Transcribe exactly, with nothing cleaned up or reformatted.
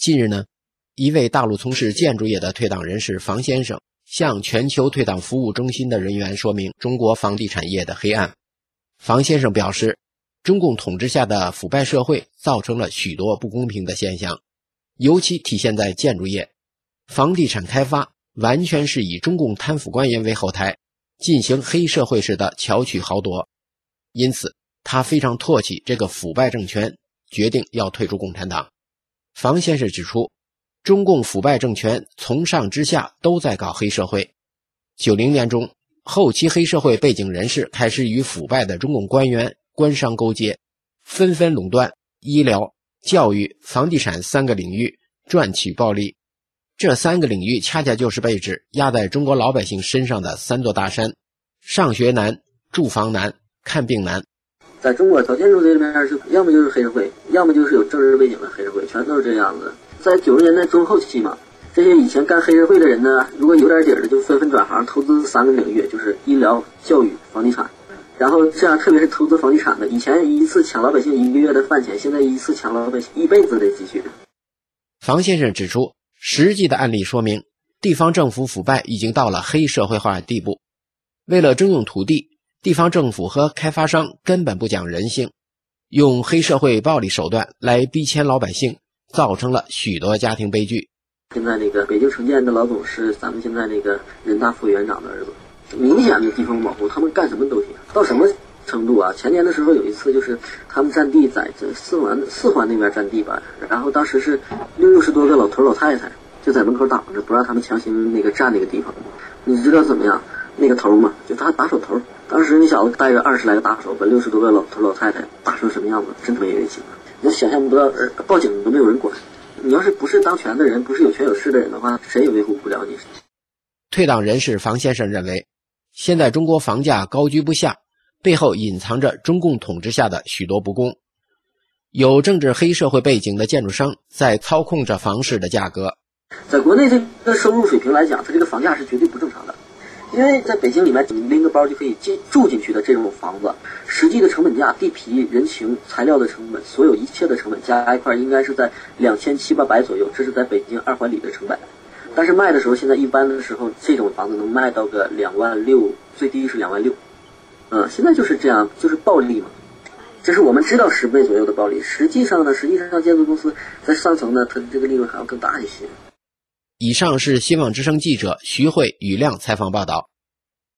近日呢，一位大陆从事建筑业的退党人士房先生向全球退党服务中心的人员说明中国房地产业的黑暗。房先生表示，中共统治下的腐败社会造成了许多不公平的现象，尤其体现在建筑业。房地产开发完全是以中共贪腐官员为后台，进行黑社会式的巧取豪夺。因此，他非常唾弃这个腐败政权，决定要退出共产党。房先生指出，中共腐败政权从上至下都在搞黑社会。九零年中，后期黑社会背景人士开始与腐败的中共官员、官商勾结，纷纷垄断医疗、教育、房地产三个领域，赚取暴利。这三个领域恰恰就是被指压在中国老百姓身上的三座大山：上学难、住房难、看病难。 在中国搞建筑这里面是要么就是黑社会，要么就是有政治背景的黑社会，全都是这样子。在九十年代中后期嘛，这些以前干黑社会的人呢，如果有点底儿的，就纷纷转行投资三个领域，就是医疗、教育、房地产。然后这样，特别是投资房地产的，以前一次抢老百姓一个月的饭钱，现在一次抢老百姓一辈子的积蓄。 房先生指出，实际的案例说明，地方政府腐败已经到了黑社会化地步。为了征用土地，地方政府和开发商根本不讲人性，用黑社会暴力手段来逼迁老百姓，造成了许多家庭悲剧。 现在那个北京城建的老总是咱们现在那个人大副委员长的儿子，明显的地方保护，他们干什么都行。到什么程度啊？前年的时候有一次，就是他们占地在这四环四环那边占地吧，然后当时是六十多个老头老太太就在门口挡着，不让他们强行那个占那个地方。你知道怎么样？那个头嘛，就他打手头。当时那小子带着二十来个打手，把六十多个老头老太太打成什么样子，真他妈人性啊！你想象不到，报警都没有人管。你要是不是当权的人，不是有权有势的人的话，谁也维护不了你。 退党人士房先生认为，现在中国房价高居不下，背后隐藏着中共统治下的许多不公。有政治黑社会背景的建筑商在操控着房市的价格。 在国内这个收入水平来讲，它这个房价是绝对不正常的。因为在北京里面，你拎个包就可以进住进去的这种房子，实际的成本价、地皮、人情、材料的成本，所有一切的成本加一块，应该是在两千七八百左右。这是在北京二环里的成本。但是卖的时候，现在一般的时候，这种房子能卖到个两万六，最低是两万六。嗯，现在就是这样，就是暴利嘛。这是我们知道十倍左右的暴利，实际上呢，实际上建筑公司在上层呢，它这个利润还要更大一些。 以上是新望之声记者徐慧、雨亮采访报道。